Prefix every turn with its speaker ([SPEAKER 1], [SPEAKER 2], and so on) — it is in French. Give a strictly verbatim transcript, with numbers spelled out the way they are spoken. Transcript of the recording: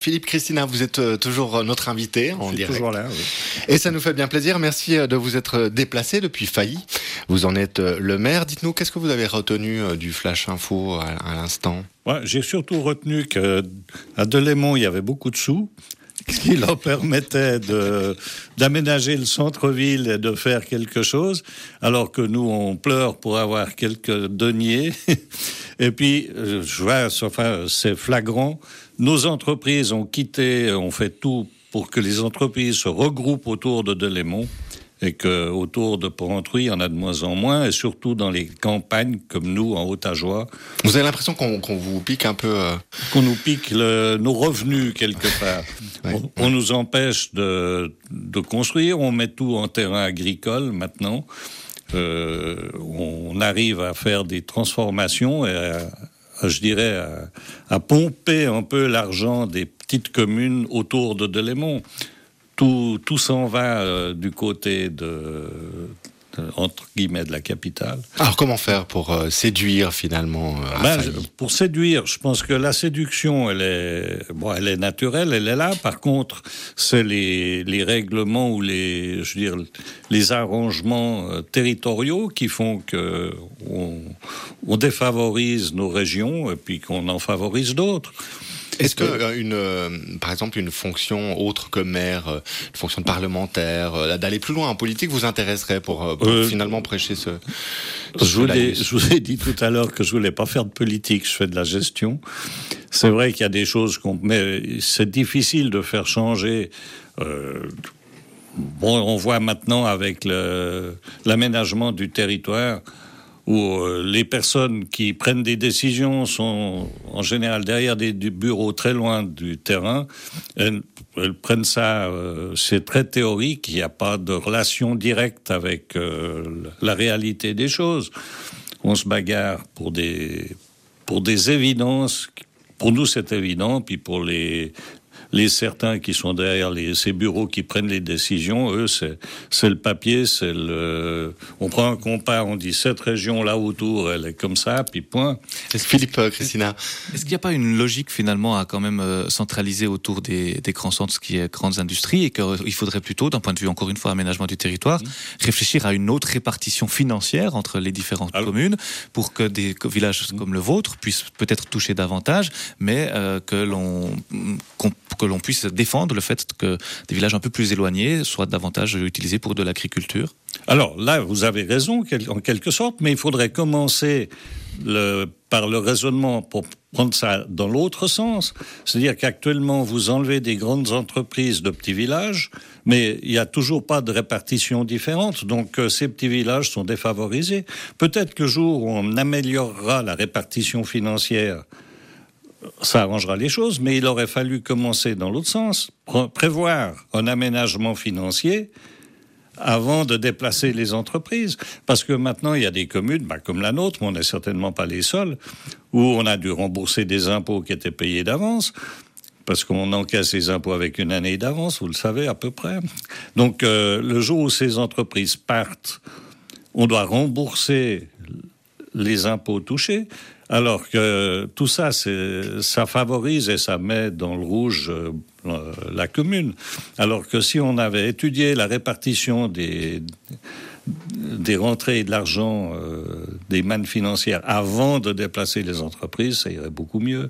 [SPEAKER 1] Philippe Christina, vous êtes euh, toujours notre invité en
[SPEAKER 2] Je suis
[SPEAKER 1] direct.
[SPEAKER 2] toujours là, oui.
[SPEAKER 1] Et ça nous fait bien plaisir. Merci euh, de vous être déplacé depuis Failly. Vous en êtes euh, le maire. Dites-nous, qu'est-ce que vous avez retenu euh, du Flash Info à, à l'instant ?
[SPEAKER 2] Ouais, j'ai surtout retenu qu'à Delémont, il y avait beaucoup de sous, ce qui leur permettait de, d'aménager le centre-ville et de faire quelque chose, alors que nous, on pleure pour avoir quelques deniers. Et puis, je vois, enfin, c'est flagrant, nos entreprises ont quitté, ont fait tout pour que les entreprises se regroupent autour de Delémont, et qu'autour de Porrentruy, il y en a de moins en moins, et surtout dans les campagnes, comme nous, en Haute-Ajoie.
[SPEAKER 1] Vous avez l'impression qu'on, qu'on vous pique un peu... Euh...
[SPEAKER 2] Qu'on nous pique le, nos revenus, quelque part.
[SPEAKER 1] Ouais,
[SPEAKER 2] on,
[SPEAKER 1] ouais.
[SPEAKER 2] on nous empêche de, de construire, on met tout en terrain agricole, maintenant. Euh, on arrive à faire des transformations, et à, à, je dirais, à, à pomper un peu l'argent des petites communes autour de Delémont. Tout, tout s'en va euh, du côté de, de, entre guillemets, de la capitale.
[SPEAKER 1] Alors comment faire pour euh, séduire finalement euh, à
[SPEAKER 2] ben,
[SPEAKER 1] Failly ?
[SPEAKER 2] Pour séduire, je pense que la séduction, elle est, bon, elle est naturelle, elle est là. Par contre, c'est les, les règlements ou les, je veux dire, les arrangements euh, territoriaux qui font que on, on défavorise nos régions et puis qu'on en favorise d'autres.
[SPEAKER 1] Est-ce que euh, une, euh, par exemple, une fonction autre que maire, euh, une fonction de parlementaire, euh, d'aller plus loin en politique, vous intéresserait pour, euh, pour euh, finalement prêcher ce, ce
[SPEAKER 2] je, vous ai, je vous ai dit tout à l'heure que je voulais pas faire de politique, je fais de la gestion. C'est vrai qu'il y a des choses qu'on, mais c'est difficile de faire changer. Euh, bon, on voit maintenant avec le, l'aménagement du territoire, où les personnes qui prennent des décisions sont en général derrière des, des bureaux très loin du terrain. Elles, elles prennent ça, euh, c'est très théorique, il n'y a pas de relation directe avec euh, la réalité des choses. On se bagarre pour des, pour des évidences. Pour nous, c'est évident, puis pour les... Les certains qui sont derrière les, ces bureaux qui prennent les décisions, eux, c'est, c'est le papier, c'est le... On prend un compas, on dit cette région là autour, elle est comme ça, puis point.
[SPEAKER 1] Est-ce Philippe, euh, Christina.
[SPEAKER 3] Est-ce qu'il n'y a pas une logique finalement à quand même euh, centraliser autour des, des grands centres, ce qui est grandes industries, et qu'il euh, faudrait plutôt, d'un point de vue encore une fois aménagement du territoire, mmh. réfléchir à une autre répartition financière entre les différentes Alors, communes pour que des villages mmh. comme le vôtre puissent peut-être toucher davantage, mais euh, que l'on... qu'on, que l'on puisse défendre le fait que des villages un peu plus éloignés soient davantage utilisés pour de l'agriculture ?
[SPEAKER 2] Alors là, vous avez raison, en quelque sorte, mais il faudrait commencer le, par le raisonnement pour prendre ça dans l'autre sens. C'est-à-dire qu'actuellement, vous enlevez des grandes entreprises de petits villages, mais il n'y a toujours pas de répartition différente, donc euh, ces petits villages sont défavorisés. Peut-être que le jour où on améliorera la répartition financière, ça arrangera les choses, mais il aurait fallu commencer dans l'autre sens, pré- prévoir un aménagement financier avant de déplacer les entreprises. Parce que maintenant, il y a des communes, bah, comme la nôtre, mais on n'est certainement pas les seuls, où on a dû rembourser des impôts qui étaient payés d'avance, parce qu'on encaisse les impôts avec une année d'avance, vous le savez à peu près. Donc, euh, le jour où ces entreprises partent, on doit rembourser les impôts touchés, alors que tout ça, c'est, ça favorise et ça met dans le rouge euh, la commune. Alors que si on avait étudié la répartition des, des rentrées et de l'argent, euh, des mannes financières, avant de déplacer les entreprises, ça irait beaucoup mieux.